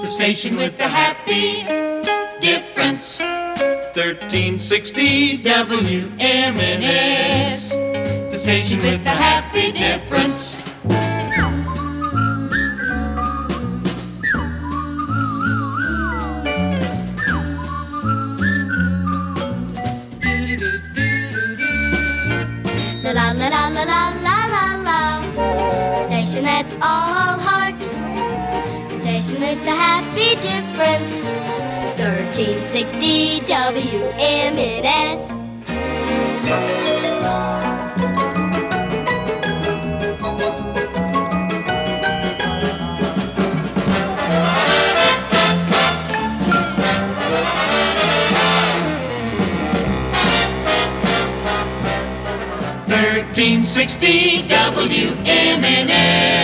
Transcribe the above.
The station with the happy difference. 1360 WMNS. The station with the happy difference. La la la la la la la la la. The station that's all heart. The station with the happy difference. 1360 WMNS. WMNS.